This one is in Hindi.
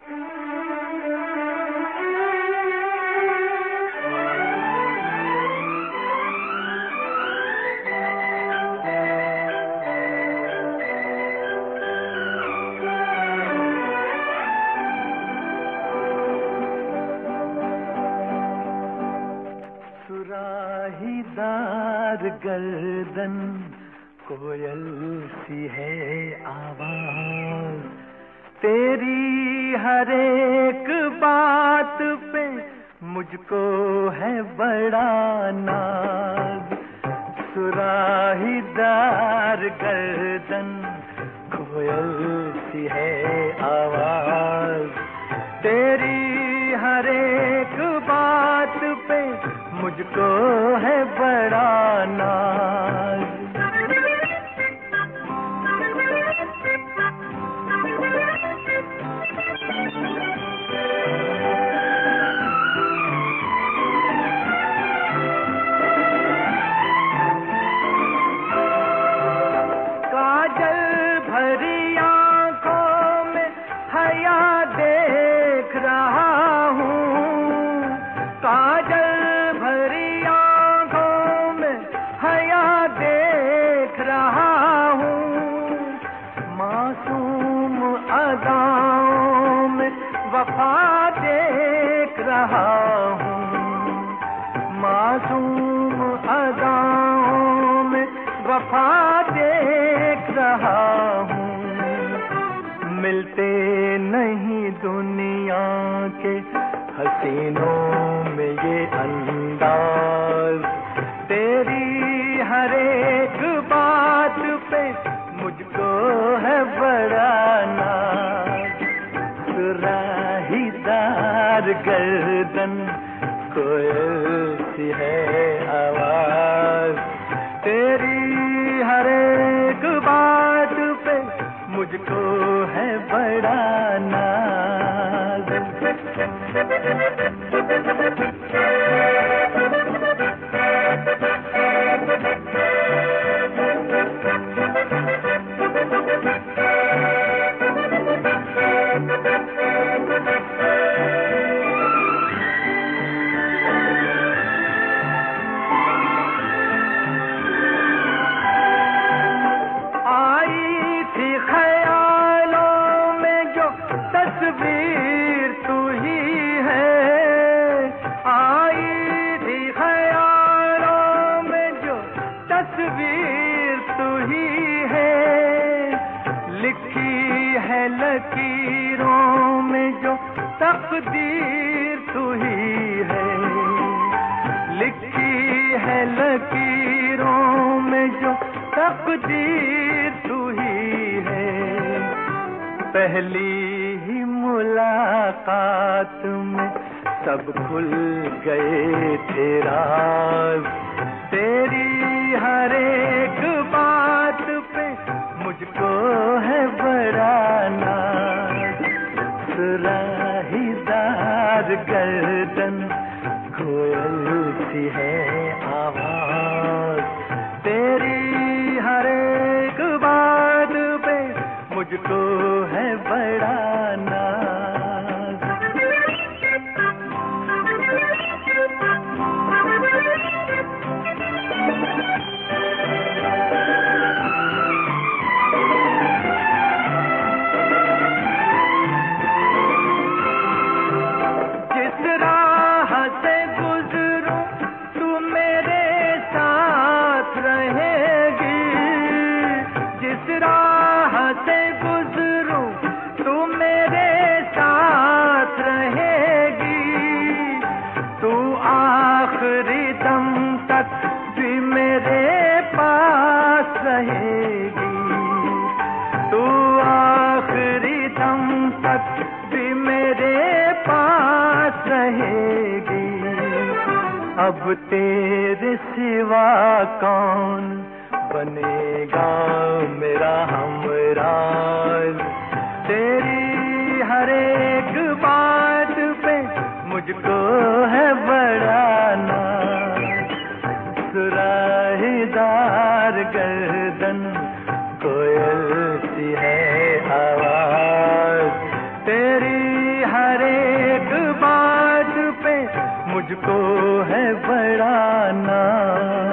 सुराहीदार गर्दन कोयल सी है आवाज, तेरी हर एक बात पे मुझको है बड़ा नाज। सुराहीदार गर्दन कोयल सी है आवाज, तेरी हर एक बात पे मुझको है बड़ा नाज। काजल भरी आंखों में हया देख रहा हूँ, काजल भरी आंखों में हया देख रहा हूँ, मासूम अदाओं में वफा देख रहा हूँ, मासूम अदाओं में वफा देख रहा हूँ। मिलते नहीं दुनिया के हसीनों में ये अंदाज, तेरी हर एक बात पे मुझको है बड़ा नाज। सुराहीदार गर्दन कोयल सी है आवाज, तेरी हर एक बात पे मुझको है बड़ा नाज। तस्वीर तू ही है, आई थी ख्यालों में जो तस्वीर तू ही है, लिखी है लकीरों में जो तकदीर तू ही है, लिखी है लकीरों में जो तकदीर तू ही है। पहली ही मुलाकात में सब खुल गए थे राज, तेरी हर एक बात पे मुझको है बड़ा नाज। सुराहीदार गर्दन कोयल सी है आवाज, तेरी हर एक बात पे मुझको है बड़ा नाज। जिस राह से गुजरूं तू मेरे साथ रहेगी, जिस राह से गुजरूं तू मेरे साथ रहेगी, तू आखिरी दम तक भी मेरे पास रहेगी, तू आखिरी दम तक भी मेरे पास रहेगी। अब तेरे सिवा कौन बनेगा मेरा हमराज, तेरी हर एक बात पे मुझको है बड़ा नाज। सुराहीदार गर्दन कोयल सी है आवाज, तेरी मुझको है बड़ा नाज।